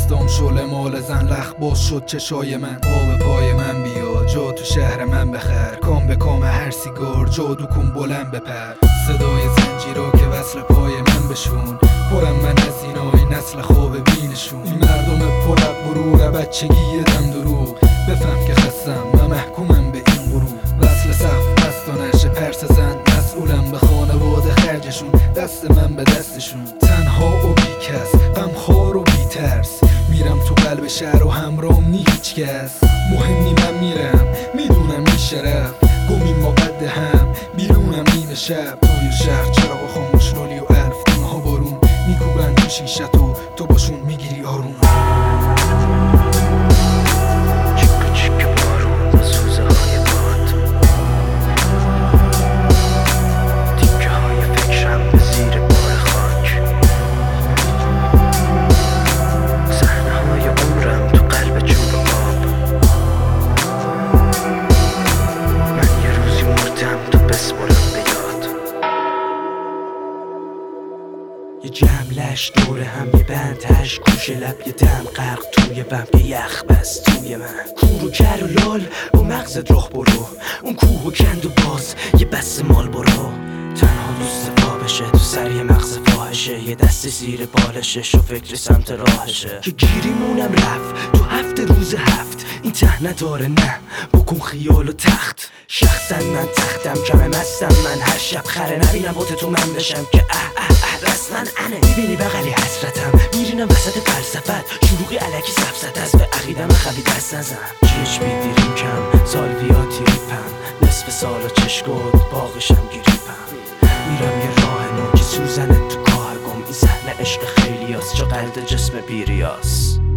دستام شله مال زن لخ باز شد چشای من. پا به پای من بیا جا تو شهر من بخر، کام به کام هر سیگار جادو کن بلند بپر. صدای زنجیرا که وصل پای من بشون، پرم من از اینای نسل خواب بینشون. این مردم پرت برور بچگی دم دروغ، بفهم که خستم و محکومم به این غروب. وصل سقف بستانش پرس زن، مسئولم به خانواده خرجشون، دست من به دستشون. تنها و بی کس، غمخوار و بی ترس، میرم تو قلب شهر و همراهم نی هیچ کس. مهم نی من میرم میدونم این شرف، گمیم ما قد هم بیرونم نیمه شب. توی شهر چراغ خاموش رولی و الف دونه ها بارون، میکوبن تو شیشت و تو باشون میگیری آروم. یه جملش دور هم یه بندش، گوش لب یه دم غرق توی بم، یه یخ بس توی من. کور و کر و لال با مغزت راه برو، اون کوه و کند و باز یه بس مال برو. تنها دوست پا بشه تو سر یه مغز فاحشه، یه دست زیر بالشش و فکر سمت راهشه. که گیریمونم رفت تو 7 روز 7، این ته نداره نه بکن خیال و تخت. شخصا من تختم کم مستم من، هر شب خره نبینم بوت تو من بشم که رسما انه. میبینی بغلی حسرتم میرینم وسط فلسفت، شلوغی علکی سفزت از به عقیدم خبی دست نزم. چشم بیدیریم کم سالویاتی ریپم، نصف سال و چشگود باقشم گریپم. میرم یه راه نو که سوزنه تو کاه گم، این صحنه عشق خیلی هست چه قلد جسم بیریاس.